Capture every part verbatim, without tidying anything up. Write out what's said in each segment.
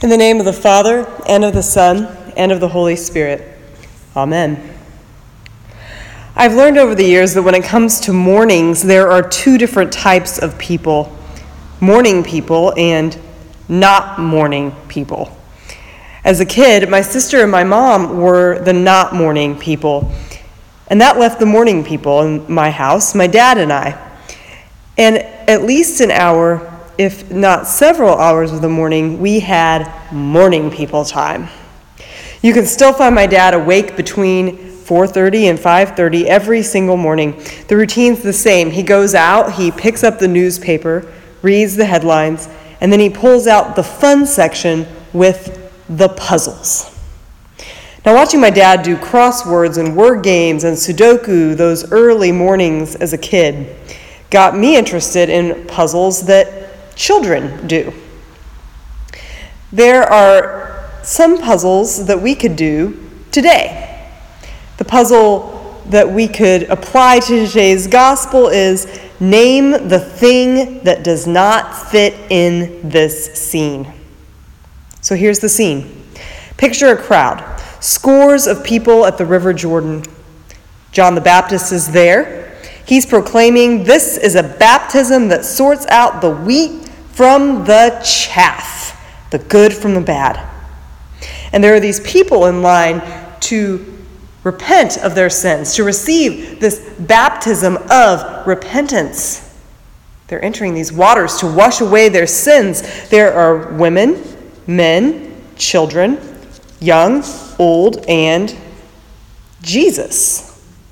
In the name of the Father, and of the Son, and of the Holy Spirit. Amen. I've learned over the years that when it comes to mournings, there are two different types of people: mourning people and not mourning people. As a kid, my sister and my mom were the not mourning people, and that left the mourning people in my house, my dad and I. And at least an hour, if not several hours of the morning, we had morning people time. You can still find my dad awake between four thirty and five thirty every single morning. The routine's the same. He goes out, he picks up the newspaper, reads the headlines, and then he pulls out the fun section with the puzzles. Now, watching my dad do crosswords and word games and Sudoku those early mornings as a kid got me interested in puzzles that children do. There are some puzzles that we could do today. The puzzle that we could apply to today's gospel is name the thing that does not fit in this scene. So here's the scene. Picture a crowd, scores of people at the River Jordan. John the Baptist is there. He's proclaiming this is a baptism that sorts out the wheat from the chaff, the good from the bad. And there are these people in line to repent of their sins, to receive this baptism of repentance. They're entering these waters to wash away their sins. There are women, men, children, young, old, and Jesus.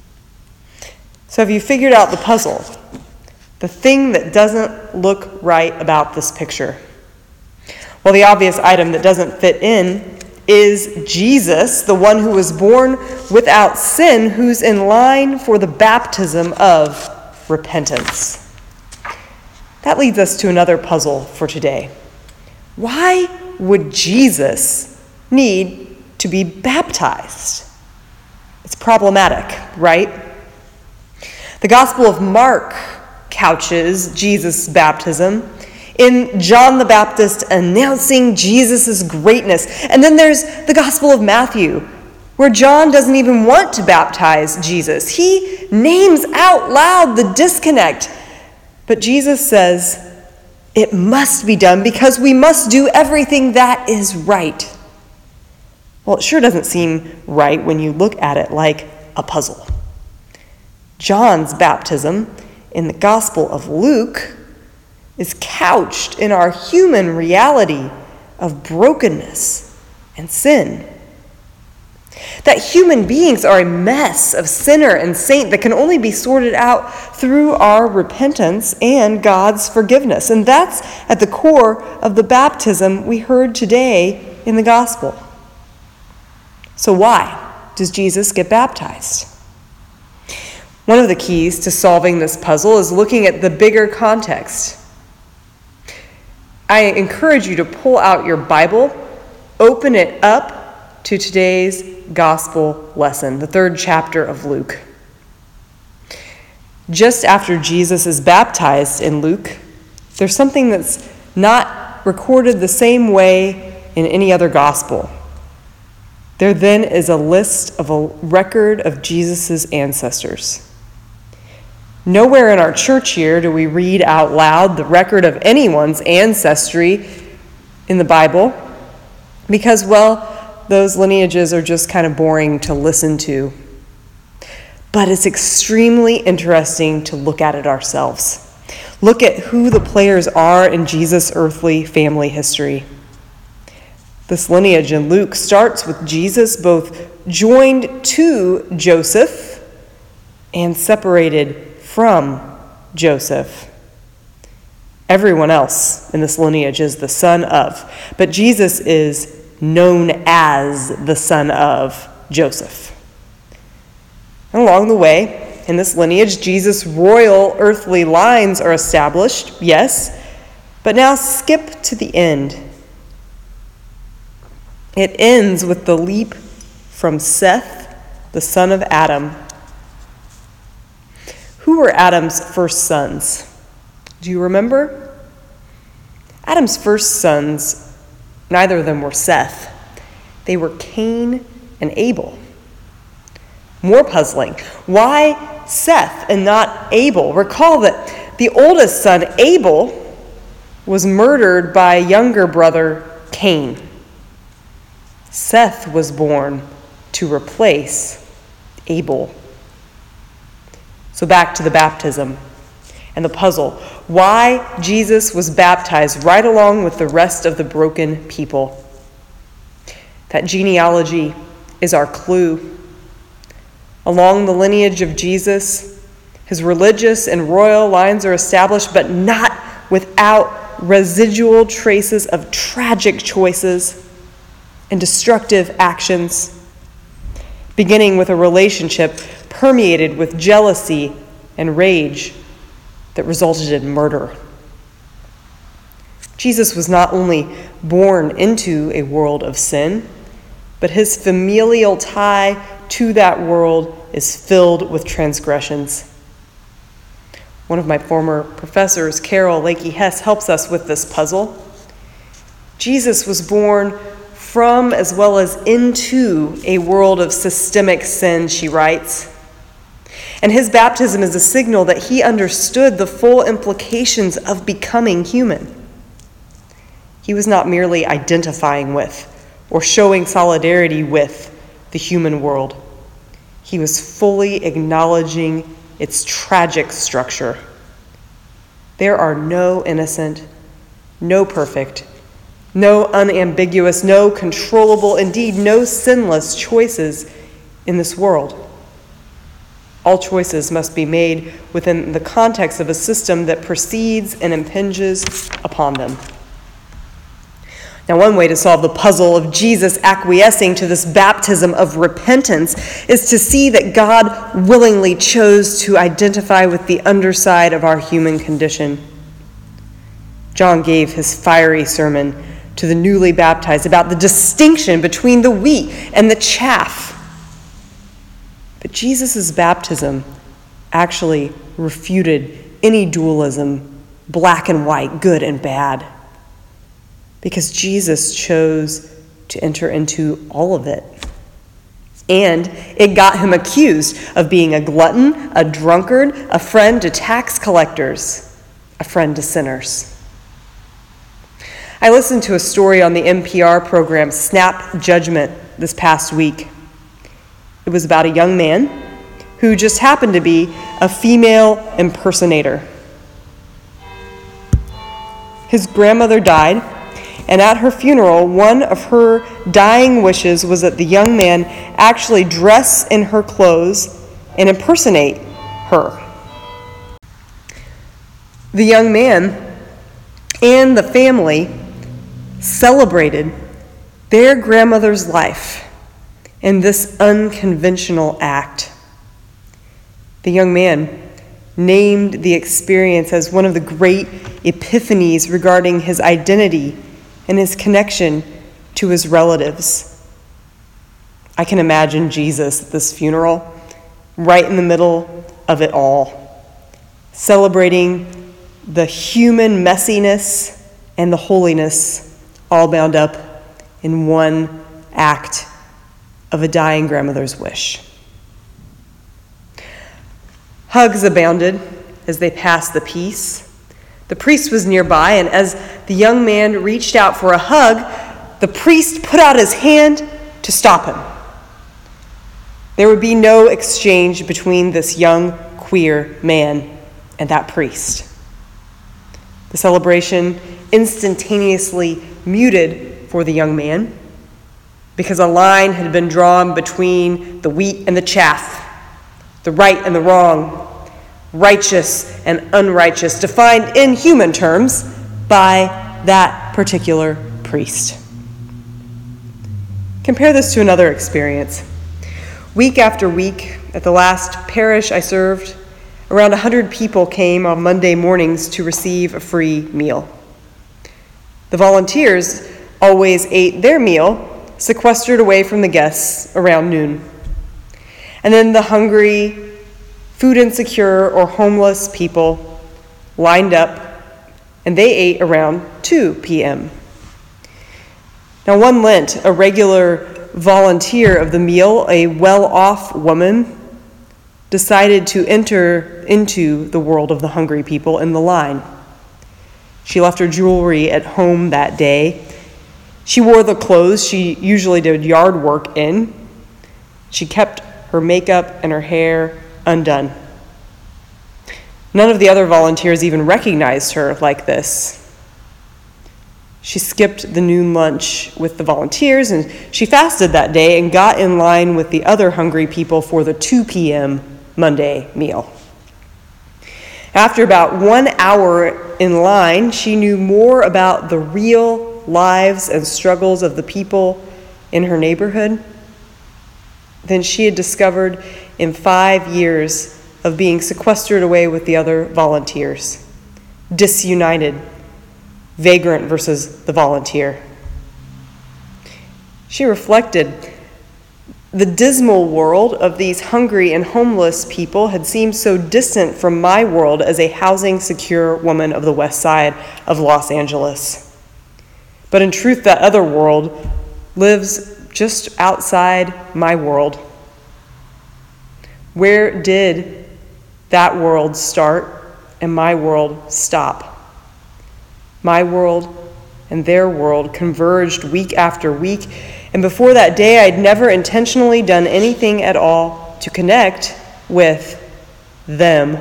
So have you figured out the puzzle? The thing that doesn't look right about this picture? Well, the obvious item that doesn't fit in is Jesus, the one who was born without sin, who's in line for the baptism of repentance. That leads us to another puzzle for today. Why would Jesus need to be baptized? It's problematic, right? The Gospel of Mark couches Jesus' baptism in John the Baptist announcing Jesus' greatness. And then there's the Gospel of Matthew, where John doesn't even want to baptize Jesus. He names out loud the disconnect. But Jesus says, it must be done because we must do everything that is right. Well, it sure doesn't seem right when you look at it like a puzzle. John's baptism in the Gospel of Luke is couched in our human reality of brokenness and sin. That human beings are a mess of sinner and saint that can only be sorted out through our repentance and God's forgiveness. And that's at the core of the baptism we heard today in the Gospel. So why does Jesus get baptized? One of the keys to solving this puzzle is looking at the bigger context. I encourage you to pull out your Bible, open it up to today's gospel lesson, the third chapter of Luke. Just after Jesus is baptized in Luke, there's something that's not recorded the same way in any other gospel. There then is a list of a record of Jesus' ancestors. Nowhere in our church year do we read out loud the record of anyone's ancestry in the Bible because, well, those lineages are just kind of boring to listen to. But it's extremely interesting to look at it ourselves. Look at who the players are in Jesus' earthly family history. This lineage in Luke starts with Jesus both joined to Joseph and separated from Joseph. Everyone else in this lineage is the son of, but Jesus is known as the son of Joseph. And along the way, in this lineage, Jesus' royal earthly lines are established, yes, but now skip to the end. It ends with the leap from Seth, the son of Adam. Who were Adam's first sons? Do you remember? Adam's first sons Neither of them were Seth. They were Cain and Abel. More puzzling, why Seth and not Abel? Recall that the oldest son, Abel, was murdered by younger brother Cain. Seth was born to replace Abel. So back to the baptism and the puzzle. Why Jesus was baptized right along with the rest of the broken people. That genealogy is our clue. Along the lineage of Jesus, his religious and royal lines are established, but not without residual traces of tragic choices and destructive actions, beginning with a relationship permeated with jealousy and rage that resulted in murder. Jesus was not only born into a world of sin, but his familial tie to that world is filled with transgressions. One of my former professors, Carol Lakey Hess, helps us with this puzzle. Jesus was born from as well as into a world of systemic sin, she writes. And his baptism is a signal that he understood the full implications of becoming human. He was not merely identifying with or showing solidarity with the human world. He was fully acknowledging its tragic structure. There are no innocent, no perfect, no unambiguous, no controllable, indeed no sinless choices in this world. All choices must be made within the context of a system that precedes and impinges upon them. Now, one way to solve the puzzle of Jesus acquiescing to this baptism of repentance is to see that God willingly chose to identify with the underside of our human condition. John gave his fiery sermon to the newly baptized about the distinction between the wheat and the chaff. But Jesus' baptism actually refuted any dualism, black and white, good and bad, because Jesus chose to enter into all of it. And it got him accused of being a glutton, a drunkard, a friend to tax collectors, a friend to sinners. I listened to a story on the N P R program Snap Judgment this past week. It was about a young man who just happened to be a female impersonator. His grandmother died, and at her funeral, one of her dying wishes was that the young man actually dress in her clothes and impersonate her. The young man and the family celebrated their grandmother's life in this unconventional act. The young man named the experience as one of the great epiphanies regarding his identity and his connection to his relatives. I can imagine Jesus at this funeral, right in the middle of it all, celebrating the human messiness and the holiness all bound up in one act of a dying grandmother's wish. Hugs abounded as they passed the peace. The priest was nearby, and as the young man reached out for a hug, the priest put out his hand to stop him. There would be no exchange between this young queer man and that priest. The celebration instantaneously muted for the young man because a line had been drawn between the wheat and the chaff, the right and the wrong, righteous and unrighteous, defined in human terms by that particular priest. Compare this to another experience. Week after week, at the last parish I served, around one hundred people came on Monday mornings to receive a free meal. The volunteers always ate their meal, sequestered away from the guests, around noon. And then the hungry, food insecure, or homeless people lined up, and they ate around two p.m. Now, one Lent, a regular volunteer of the meal, a well-off woman, decided to enter into the world of the hungry people in the line. She left her jewelry at home that day. She wore the clothes she usually did yard work in. She kept her makeup and her hair undone. None of the other volunteers even recognized her like this. She skipped the noon lunch with the volunteers, and she fasted that day and got in line with the other hungry people for the two p.m. Monday meal. After about one hour in line, she knew more about the real lives and struggles of the people in her neighborhood than she had discovered in five years of being sequestered away with the other volunteers, disunited, vagrant versus the volunteer. She reflected, the dismal world of these hungry and homeless people had seemed so distant from my world as a housing-secure woman of the west side of Los Angeles. But in truth, that other world lives just outside my world. Where did that world start and my world stop? My world and their world converged week after week, and before that day, I'd never intentionally done anything at all to connect with them.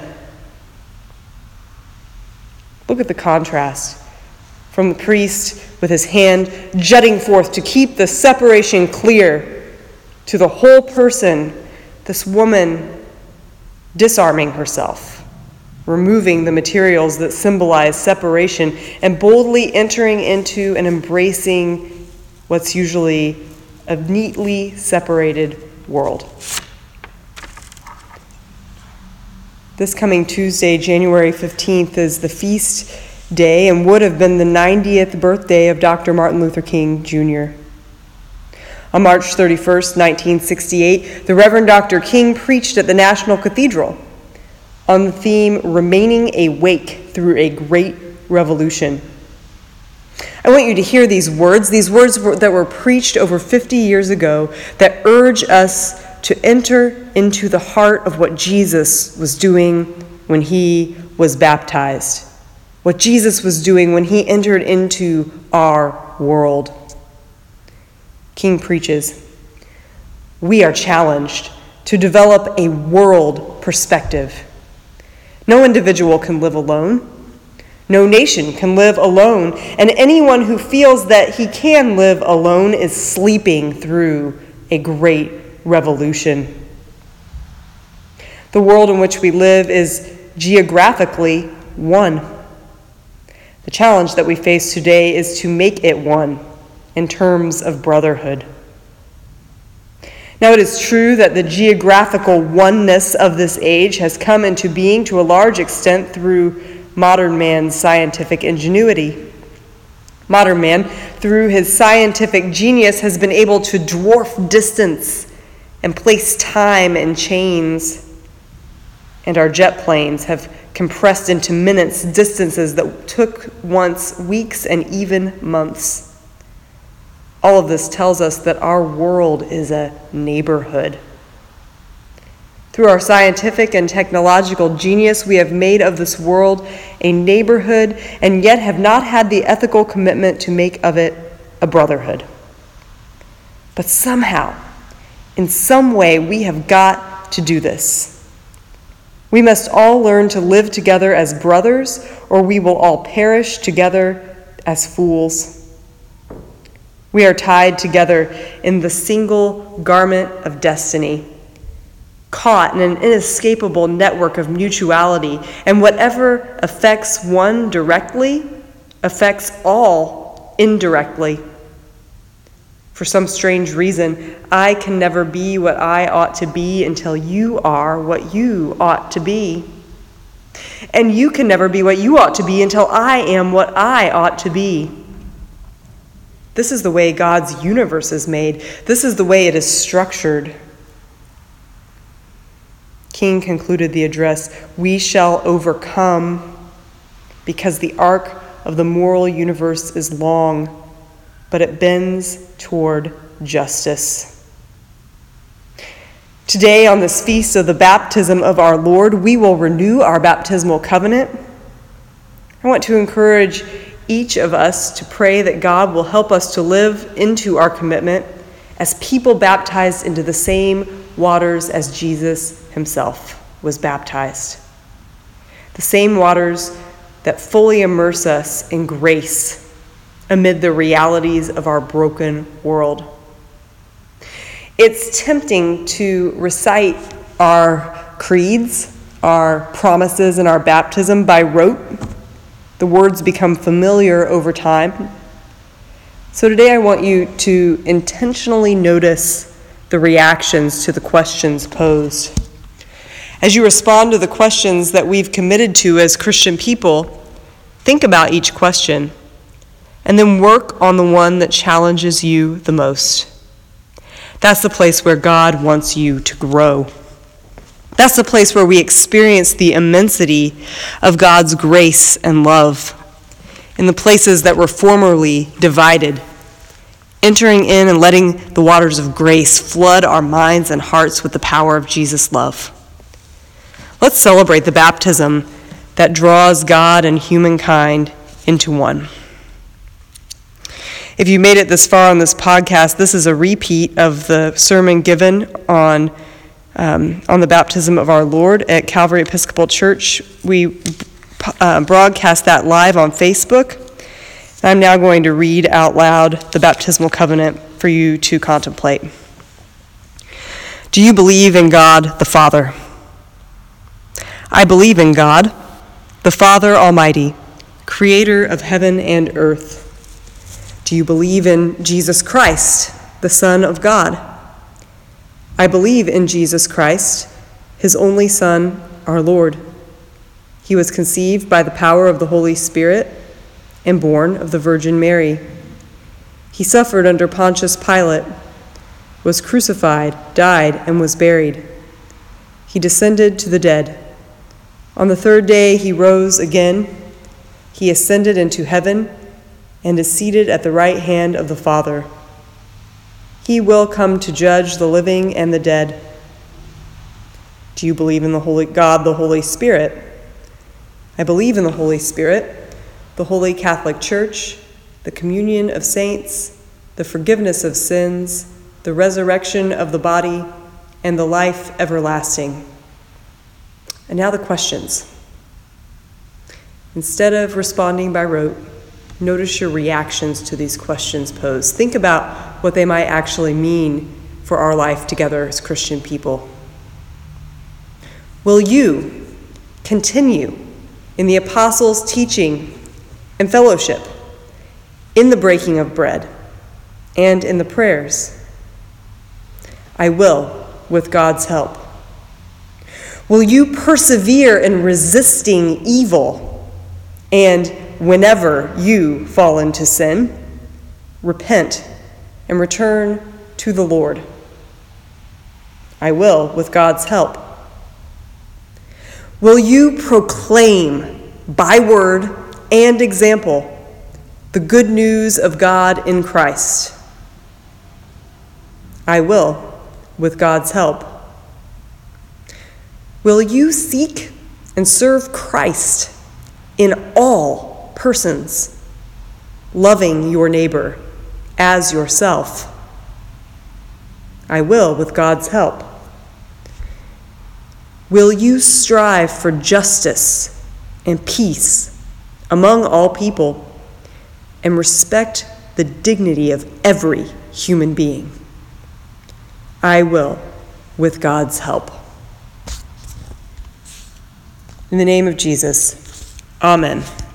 Look at the contrast from the priest with his hand jutting forth to keep the separation clear, to the whole person, this woman disarming herself, removing the materials that symbolize separation, and boldly entering into and embracing what's usually a neatly separated world. This coming Tuesday, January fifteenth, is the feast day and would have been the ninetieth birthday of Doctor Martin Luther King, Junior On March thirty-first, nineteen sixty-eight, the Reverend Doctor King preached at the National Cathedral on the theme, Remaining Awake Through a Great Revolution. I want you to hear these words, these words that were preached over fifty years ago that urge us to enter into the heart of what Jesus was doing when he was baptized, what Jesus was doing when he entered into our world. King preaches, we are challenged to develop a world perspective. No individual can live alone. No nation can live alone, and anyone who feels that he can live alone is sleeping through a great revolution. The world in which we live is geographically one. The challenge that we face today is to make it one in terms of brotherhood. Now, it is true that the geographical oneness of this age has come into being to a large extent through modern man's scientific ingenuity. Modern man, through his scientific genius, has been able to dwarf distance and place time in chains. And our jet planes have compressed into minutes distances that took once weeks and even months. All of this tells us that our world is a neighborhood. Through our scientific and technological genius, we have made of this world a neighborhood and yet have not had the ethical commitment to make of it a brotherhood. But somehow, in some way, we have got to do this. We must all learn to live together as brothers, or we will all perish together as fools. We are tied together in the single garment of destiny, caught in an inescapable network of mutuality, and whatever affects one directly affects all indirectly. For some strange reason, I can never be what I ought to be until you are what you ought to be. And you can never be what you ought to be until I am what I ought to be. This is the way God's universe is made. This is the way it is structured. King concluded the address, "We shall overcome because the arc of the moral universe is long, but it bends toward justice. Today, on this feast of the baptism of our Lord, we will renew our baptismal covenant. I want to encourage each of us to pray that God will help us to live into our commitment as people baptized into the same waters as Jesus himself was baptized. The same waters that fully immerse us in grace amid the realities of our broken world. It's tempting to recite our creeds, our promises, and our baptism by rote. The words become familiar over time. So today I want you to intentionally notice the reactions to the questions posed. As you respond to the questions that we've committed to as Christian people, think about each question and then work on the one that challenges you the most. That's the place where God wants you to grow. That's the place where we experience the immensity of God's grace and love in the places that were formerly divided, entering in and letting the waters of grace flood our minds and hearts with the power of Jesus' love. Let's celebrate the baptism that draws God and humankind into one. If you made it this far on this podcast, this is a repeat of the sermon given on um, on the baptism of our Lord at Calvary Episcopal Church. We uh, broadcast that live on Facebook. I'm now going to read out loud the baptismal covenant for you to contemplate. Do you believe in God the Father? I believe in God, the Father Almighty, creator of heaven and earth. Do you believe in Jesus Christ, the Son of God? I believe in Jesus Christ, his only Son, our Lord. He was conceived by the power of the Holy Spirit and born of the Virgin Mary. He suffered under Pontius Pilate, was crucified, died, and was buried. He descended to the dead. On the third day he rose again. He ascended into heaven and is seated at the right hand of the Father. He will come to judge the living and the dead. Do you believe in the Holy God, the Holy Spirit? I believe in the Holy Spirit, the Holy Catholic Church, the communion of saints, the forgiveness of sins, the resurrection of the body, and the life everlasting. And now the questions. Instead of responding by rote, notice your reactions to these questions posed. Think about what they might actually mean for our life together as Christian people. Will you continue in the apostles' teaching and fellowship, in the breaking of bread, and in the prayers? I will, with God's help. Will you persevere in resisting evil, and whenever you fall into sin, repent and return to the Lord? I will, with God's help. Will you proclaim by word and example the good news of God in Christ? I will, with God's help. Will you seek and serve Christ in all persons, loving your neighbor as yourself? I will, with God's help. Will you strive for justice and peace among all people and respect the dignity of every human being? I will, with God's help. In the name of Jesus, amen.